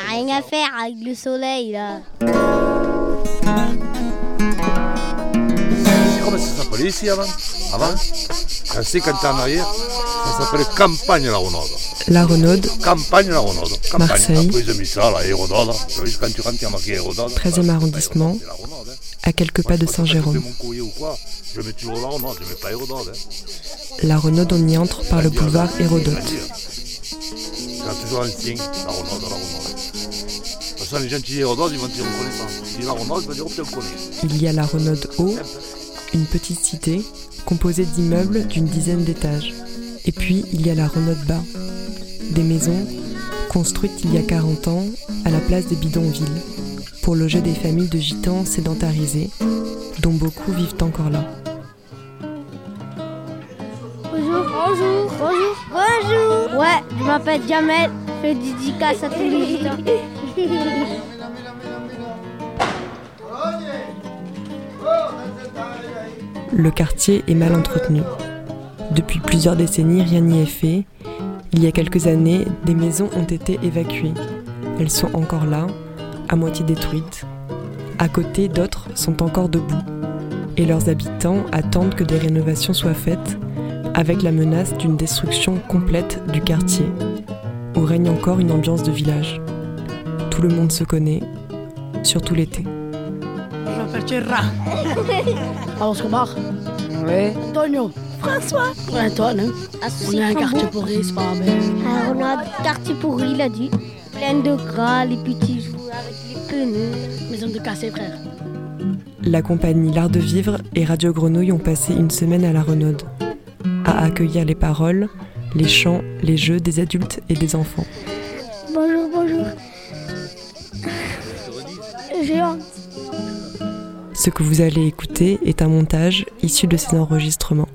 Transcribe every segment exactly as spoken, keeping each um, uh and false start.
rien à faire avec le soleil là. Comment ça s'appelait ici avant Avant Quand c'est quand t'es en arrière, ça s'appelait Campagne la Renaude. La Renaude. Campagne la Renaude. Campagne. Marseille. Après ils ont mis ça, la Hérodode. Quand tu rentres, il y a marqué Hérodode. treizième arrondissement, à quelques pas de Saint-Jérôme. Je mets toujours la Renaude, je mets pas Hérodode. La Renaude, on y entre par le boulevard Hérodote. C'est toujours ancien, la Renaude, la Renaude. De toute façon, les gens qui disent Hérodote, ils vont dire on connaît pas. Si la Renaude, ils vont dire on connaît. Il y a la Renaude Haut, une petite cité composée d'immeubles d'une dizaine d'étages. Et puis, il y a la Renaude Bas, des maisons construites il y a quarante ans à la place des bidonvilles, pour loger des familles de gitans sédentarisés, dont beaucoup vivent encore là. Bonjour, bonjour, bonjour, bonjour. Ouais, je m'appelle Jamel, je fais dédicace à tous les gitans. Le quartier est mal entretenu. Depuis plusieurs décennies, rien n'y est fait. Il y a quelques années, des maisons ont été évacuées. Elles sont encore là, à moitié détruites. À côté, d'autres sont encore debout. Et leurs habitants attendent que des rénovations soient faites, avec la menace d'une destruction complète du quartier, où règne encore une ambiance de village. Tout le monde se connaît, surtout l'été. Je m'appelle Thierry. Carlos Cobar. Oui. Antonio. François. Ouais, Antoine. Hein. Ah, On est un quartier pourri, c'est pas bien. Ah, on a un quartier pourri, il a dit. Plein de gras, les petits jouets avec les pneus. Maison de cassé, frère. La compagnie L'Art de Vivre et Radio Grenouille ont passé une semaine à la Renaude, à accueillir les paroles, les chants, les jeux des adultes et des enfants. Bonjour, bonjour. J'ai honte. Ce que vous allez écouter est un montage issu de ces enregistrements.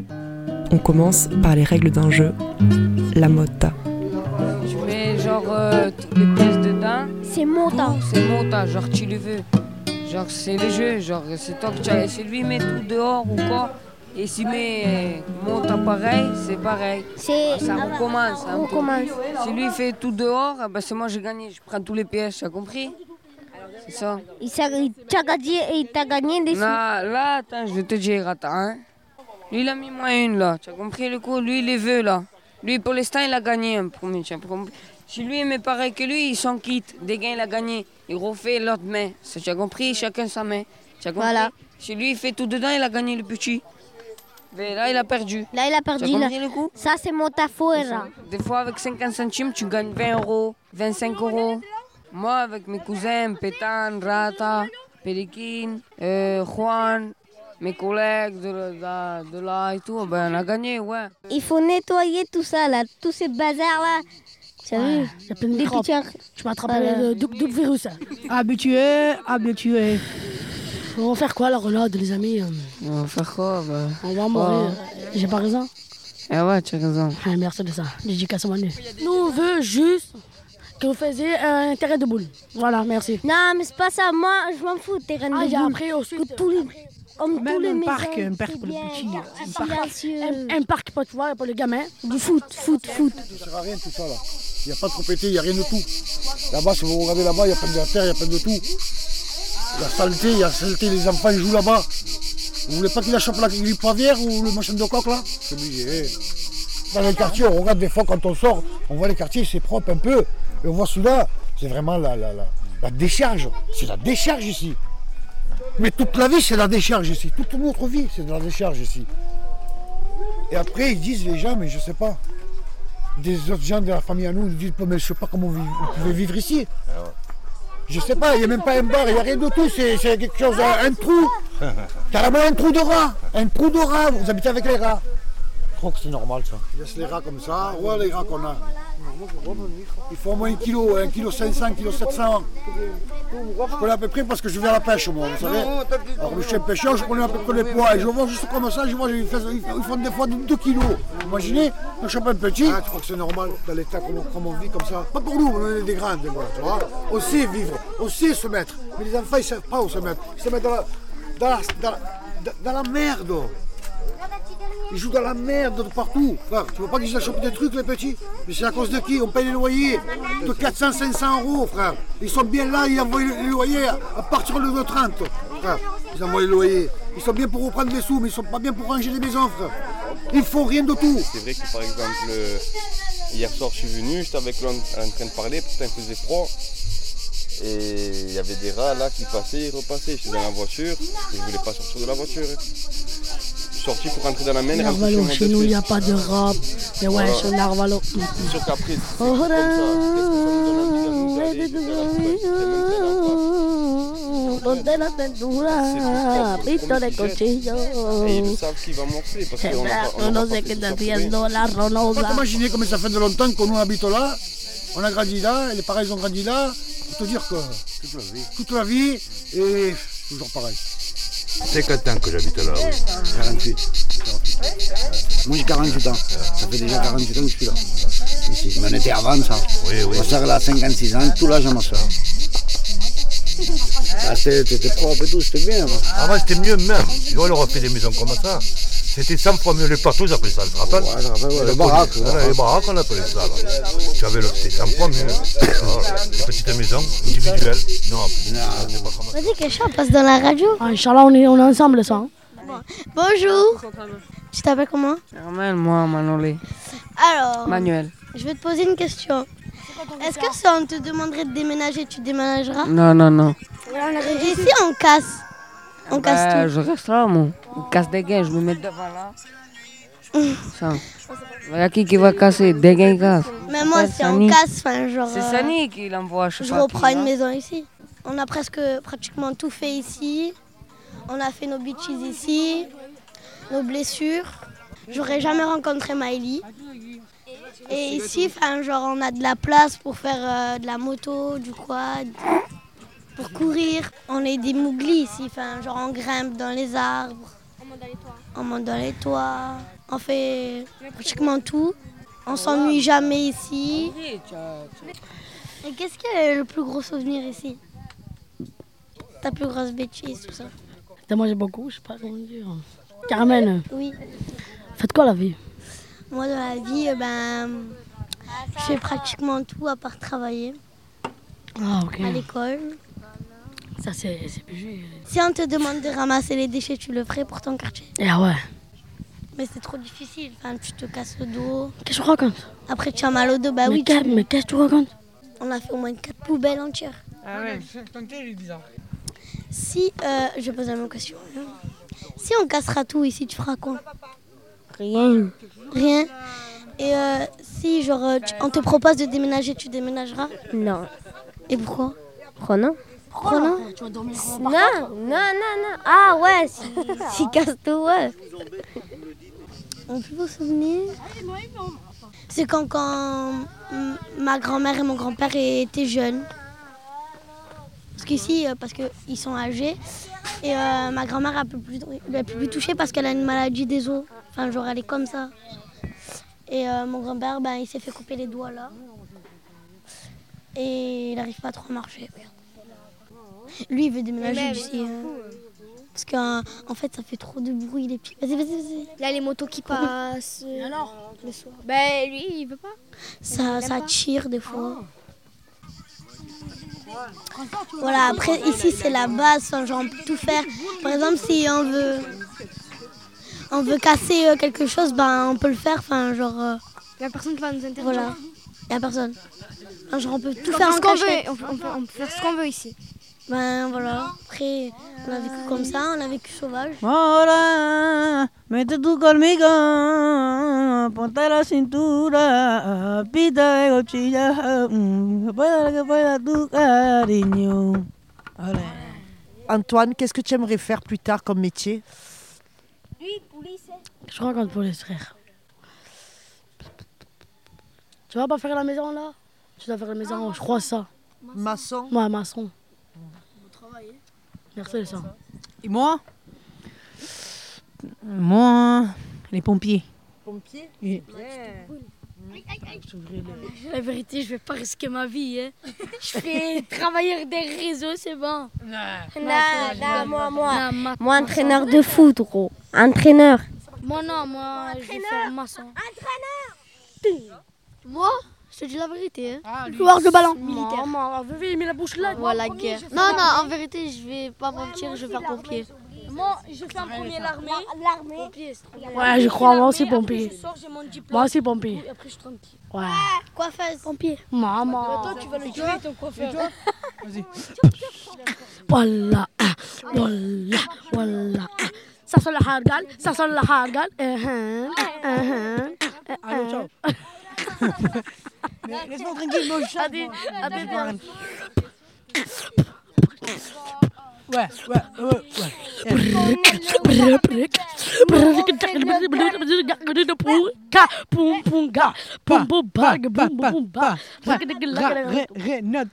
On commence par les règles d'un jeu, la mota. Tu mets genre euh, toutes les pièces dedans. C'est mon temps. C'est mon tas, genre tu le veux. Genre c'est le jeu, genre c'est toi que tu as. Si lui met tout dehors ou quoi, et s'il met euh, mon tas pareil, c'est pareil. C'est... Ça recommence. On recommence. Si lui fait tout dehors, eh ben c'est moi j'ai gagné. Je prends tous les pièces, tu as compris? C'est ça. Il t'a gagné, il t'a gagné des sous. Là, là, attends, je vais te dire, attends. Hein. Lui, il a mis moins une, là. Tu as compris le coup? Lui, il les veut, là. Lui, pour l'instant, il a gagné un premier. Tu as compris? Si lui, il met pareil que lui, il s'en quitte. Dès qu'il a gagné, il refait l'autre main. Tu as compris? Chacun sa main. Tu as compris? Voilà. Si lui, il fait tout dedans, il a gagné le petit. Mais là, il a perdu. Là, il a perdu. Tu as Là. compris le coup? Ça, c'est mon tafoura. Des fois, avec cinquante centimes, tu gagnes vingt euros, vingt-cinq euros. Moi, avec mes cousins, Pétan, Rata, Pélikin, euh, Juan, mes collègues de, de, de là et tout, ben on a gagné, ouais. Il faut nettoyer tout ça, là, tous ces bazars-là. Tu as vu? Il y a plein de Des microbes. petits... Je m'attrape Voilà. le double virus. Habitué, habitué. On va faire quoi la Renaude, les amis? On va faire quoi, bah? On va mourir. Oh. J'ai pas raison? Eh ouais, tu as raison. Ah, merci de ça. Dédicace à moi. Nous, on veut juste que vous faisiez un terrain de boule. Voilà, merci. Non, mais c'est pas ça. Moi, je m'en fous, terrain de Ah, j'ai boule. appris aussi. Que tous les... Comme tous Même les un maisons, parc, un parc c'est pour les bien, petits. Un silencieux. parc, un, un parc pour, tu vois, pour les gamins. Du foot, foot, foot. Ça sert à rien tout ça là. Il n'y a pas de propriété, il n'y a rien de tout. Là-bas, si vous regardez là-bas, il y a plein de terre, il y a plein de tout. La saleté, il y a la saleté, les enfants ils jouent là-bas. Vous voulez pas qu'il chope la grippe pavière ou le machin de coq là? C'est obligé. Dans les quartiers, on regarde des fois quand on sort, on voit les quartiers, c'est propre un peu. Et on voit celui-là, c'est vraiment la, la, la, la décharge. C'est la décharge ici. Mais toute la vie, c'est la décharge ici. Toute notre vie, c'est de la décharge ici. Et après, ils disent les gens, mais je sais pas. Des autres gens de la famille à nous, ils disent, mais je sais pas comment vous, vous pouvez vivre ici. Je sais pas, il n'y a même pas un bar, il n'y a rien de tout, c'est, c'est quelque chose, un, un trou. Carrément un trou de rat. Un trou de rat, vous habitez avec les rats. Je crois que c'est normal ça. Il laisse les rats comme ça, voilà les rats qu'on a. Il faut au moins un kilo, un kilo cinq cents, un kilo sept cents. Je connais à peu près parce que je vais à la pêche moi, vous savez. Alors je suis un pêcheur, je connais à peu près les poids. Et je vois juste comme ça, je vois, ils font des fois deux kilos. Imaginez, on chope un petit. Ah, tu crois que c'est normal dans l'état comme, comme on vit comme ça? Pas pour nous, on est des grands, tu vois. On sait vivre, on sait se mettre. Mais les enfants, ils ne savent pas où se mettre. Ils se mettent dans la, dans la, dans la, dans la merde. Ils jouent dans la merde de partout. Frère, tu vois pas qu'ils achètent des trucs, les petits? Mais c'est à cause de qui? On paye les loyers de quatre cents à cinq cents euros, frère. Ils sont bien là, ils envoient les loyers à partir de trente. Frère, ils envoient les loyers. Ils sont bien pour reprendre des sous, mais ils sont pas bien pour ranger les maisons, frère. Ils font rien de tout. C'est vrai que par exemple, euh, hier soir je suis venu, j'étais avec lui en, en train de parler, pourtant il faisait froid. Et il y avait des rats là qui passaient et repassaient. J'étais dans la voiture, et je ne voulais pas sortir de la voiture. Je suis sorti pour rentrer dans la main et rentrer Narvalo, chez chez nous, il n'y a pas de rap. Mais ouais, Voilà. chez Narvalo. C'est sûr qu'après, c'est comme ça. Qu'est-ce que ça nous donne envie d'aller, de faire la fête, c'est même pas la fête. Donde la tendura, pito de cuchillo. Et ils savent qu'il va morfler parce qu'on n'a pas, on n'a No pas sé fait qué tout está ça pour rien. haciendo la Faut pas ronosa. t'imaginer comme ça fait de longtemps que nous habitons là. On a grandi là, et les parents ils ont grandi là. Faut te dire que toute la vie, toute la vie et toujours pareil. cinquante ans que j'habite là, oui. quarante-huit. Moi j'ai quarante-huit ans. Ça fait déjà quarante-huit ans que je suis là. Ici. Mais on était avant ça. Oui, oui. Ma soeur elle a cinquante-six ans, tout l'âge à ma soeur. Ah, c'était propre et tout, c'était bien. Avant, Avant c'était mieux même. Tu vois, on leur a fait des maisons comme ça. C'était cent fois mieux. Les plateaux, ils appelaient ça, tu te rappelles? Ouais, je rappelle, ouais, Et les le baraques, poli- les voilà, les baraques, on appelait ça. Là. Tu avais le, c'était cent fois mieux. Voilà. Des petites maisons individuelles. Non, c'est pas comme ça. Vas-y, Kesha, on passe dans la radio. Ah, Inch'Allah, on est, on est ensemble, ça. Hein. Bonjour. Tu t'appelles comment? Normal, moi, Manolé. Alors, Manuel. je vais te poser une question. Est-ce que si on te demanderait de déménager, tu déménageras? Non, non, non. Et si on casse? On Bah, casse je reste là, moi. On casse des gains, je me mets devant là. Ça. Il y a qui qui va casser? Des gains cassent. tout. Mais moi, C'est si on Sani. casse, enfin, genre, C'est euh, Sani qui l'envoie, je sais je pas reprends qui, une là. maison ici. On a presque pratiquement tout fait ici. On a fait nos beaches ici, nos blessures. J'aurais jamais rencontré Maëlie. Et ici, enfin, genre, on a de la place pour faire euh, de la moto, du quad, pour courir. On est des mouglis ici, enfin, genre, on grimpe dans les arbres. On monte dans les toits. On fait pratiquement tout. On s'ennuie jamais ici. Et qu'est-ce qui est le plus gros souvenir ici? Ta plus grosse bêtise, tout ça? T'as mangé beaucoup, je sais pas comment dire. Carmen, Oui. faites quoi la vie? Moi, dans la vie, euh, ben, je fais pratiquement tout à part travailler Ah, ok. à l'école. Ça, c'est c'est plus. Si on te demande de ramasser les déchets, tu le ferais pour ton quartier. Ah ouais. Mais c'est trop difficile. Enfin, tu te casses le dos. Qu'est-ce que tu racontes? Après, tu as mal au dos. Bah mais oui, qu'est- tu- mais qu'est-ce que tu racontes? on a fait au moins quatre poubelles entières. Ah ouais. Si, euh, je pose la même question. Si on cassera tout ici, tu feras quoi? Rien. Rien. Et euh, si, genre, euh, tu- on te propose de déménager, tu déménageras? Non. Et pourquoi? Pourquoi non? Pourquoi non? Tu vas dormir Non, non, non, non. Ah ouais, si, si casse tout, ouais. Mon plus beau souvenir, c'est quand, quand m- ma grand-mère et mon grand-père étaient jeunes. Parce qu'ici, euh, parce qu'ils sont âgés, et euh, ma grand-mère ne peut plus, elle peut plus toucher parce qu'elle a une maladie des os. Enfin, genre, elle est comme ça. Et euh, mon grand-père, ben, il s'est fait couper les doigts là. Et il n'arrive pas trop à marcher. Lui, il veut déménager d'ici. hein. Parce qu'en en fait, ça fait trop de bruit, les pieds. Vas-y, vas-y, vas-y. Il y a les motos qui passent. Et alors? Le soir. Ben lui, il veut pas. Ça, ça tire des fois. Voilà, après ici c'est la base, enfin, genre on peut tout faire. Par exemple, si on veut on veut casser euh, quelque chose, ben on peut le faire, enfin genre euh, Il y a personne qui va nous interdire. voilà. Il y a personne. Enfin, genre on peut tout On faire fait en ce qu'on cachette. veut. On, peut- on peut, on peut faire ce qu'on veut ici. Ben voilà. Après on a vécu comme ça, on a vécu sauvage. Ahora, mete tú conmigo, ponte la cintura, pita de cochilla, mm, que pueda que pueda tu cariño. Allez. Antoine, qu'est-ce que tu aimerais faire plus tard comme métier? Je raconte pour les frères. Tu vas pas faire la maison là? Tu dois faire la maison, je crois ça. Maçon? Moi, maçon. Merci ça. Et moi Moi, les pompiers. Pompier? Oui. La vérité, je vais pas risquer ma vie. Hein. Je fais travailleur des réseaux, c'est bon. Non, non, moi, moi. Moi, entraîneur de foot, gros. Entraîneur. Moi non, moi je vais faire maçon. Entraîneur. Moi, je te dis la vérité. Hein. Ah, Joueur de ballon. Militaire. Maman, il met la bouche là. Moi, la guerre. Non, non, en vérité, je vais pas mentir, je vais faire pompier. Moi, je fais en premier l'armée. L'armée. Ouais, je crois, moi aussi pompier. Moi aussi pompier. Après, je suis tranquille. Ouais. Coiffeuse. Pompier. Maman. Toi, tu vas le tuer, ton coiffeur. Vas-y. Voilà. Voilà. Voilà. Ça sent la hargal. Ça sent la hargal. Uh-huh. Uh-huh. Allez, ciao. Laisse-moi tranquille, moi je chante. Allez, allez, viens. Ouais, ouais, ouais, ouais.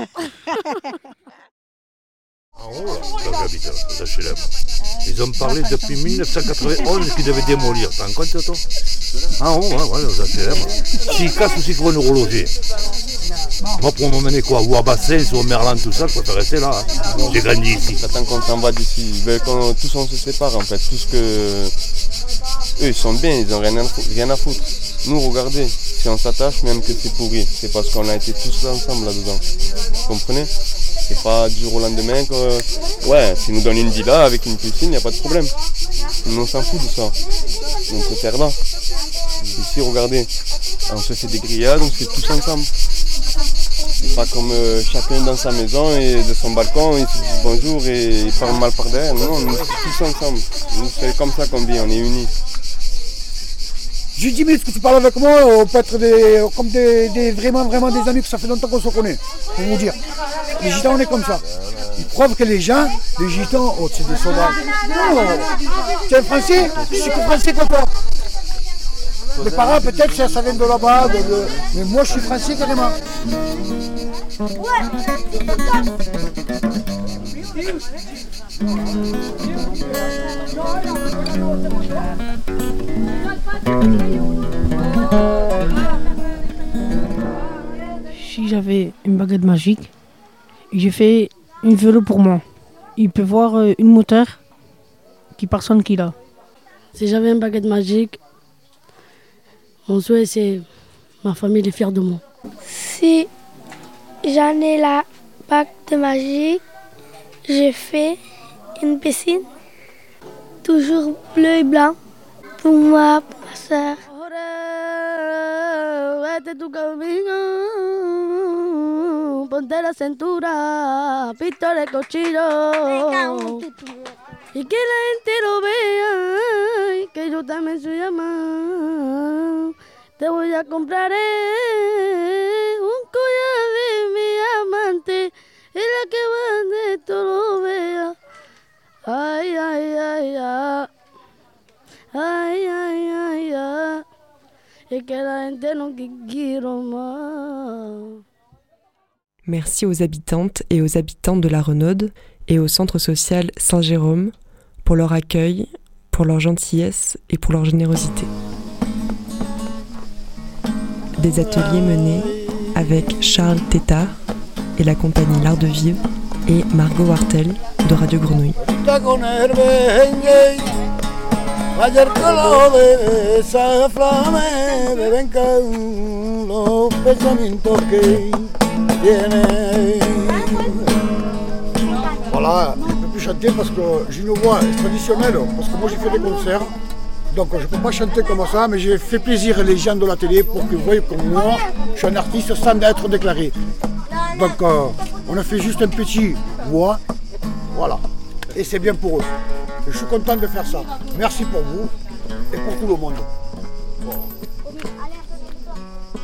En haut, là, là j'habite là, aux H L M. Ils ont parlé depuis mille neuf cent quatre-vingt-onze qu'ils devaient démolir. T'en compte, toi? En haut, hein, ouais, aux H L M. S'ils cassent ou s'ils trouvent un neurologie. Moi, pour m'emmener quoi? Ou à Bassin, ou au Merlan, tout ça, je préfère rester là. Hein. J'ai grandi ici. J'attends qu'on s'en va d'ici. Ils veulent qu'on tous on se sépare en fait. Tout ce que. Eux, ils sont bien, ils n'ont rien, rien à foutre. Nous, regardez, si on s'attache, même que c'est pourri, c'est parce qu'on a été tous là ensemble là-dedans. Vous comprenez? C'est pas du jour au lendemain que. Ouais, s'ils nous donnent une villa avec une piscine, il n'y a pas de problème. Nous, on s'en fout de ça. On se perd là. Ici, regardez, on se fait des grillades, on se fait tous ensemble. C'est pas comme euh, chacun dans sa maison et de son balcon, ils se disent bonjour et ils parlent mal par derrière. Non, nous, c'est tous ensemble. Nous, c'est comme ça qu'on vit, on est unis. J'ai dix minutes que tu parles avec moi, on peut être des, comme des, des, vraiment, vraiment des amis, que ça fait longtemps qu'on se connaît, pour vous dire. Les gitans, on est comme ça. Ils prouvent que les gens, les gitans, oh, c'est des sauvages. Non, tu es un Français, je suis que Français comme toi. Mes parents, peut-être, ça, ça vient de là-bas, de, de... mais moi, je suis Français carrément. Si j'avais une baguette magique, j'ai fait une vélo pour moi. Il peut voir euh, une moteur qui personne qui l'a. Si j'avais une baguette magique, mon souhait c'est ma famille est fière de moi. Si j'en ai la baguette magique, j'ai fait une piscine, toujours bleu et blanc, pour moi, pour ma soeur. Ponte la cintura, pistola y cuchillo. Y que la gente lo vea, y que yo también soy amado. Te voy a comprar un collar de mi amante, y la que va de esto lo vea. Ay, ay, ay, ay. Ay, ay, ay, ay. Y que la gente no quiero más. Merci aux habitantes et aux habitants de la Renaude et au centre social Saint-Jérôme pour leur accueil, pour leur gentillesse et pour leur générosité. Des ateliers menés avec Charles Tétard et la compagnie L'Art de Vivre et Margot Wartel de Radio Grenouille. Voilà, je ne peux plus chanter parce que j'ai une voix traditionnelle, parce que moi j'ai fait des concerts, donc je ne peux pas chanter comme ça, mais j'ai fait plaisir les gens de la télé pour qu'ils voient que moi, je suis un artiste sans être déclaré. Donc euh, on a fait juste un petit voix, voilà, et c'est bien pour eux. Et je suis content de faire ça. Merci pour vous et pour tout le monde. Bon.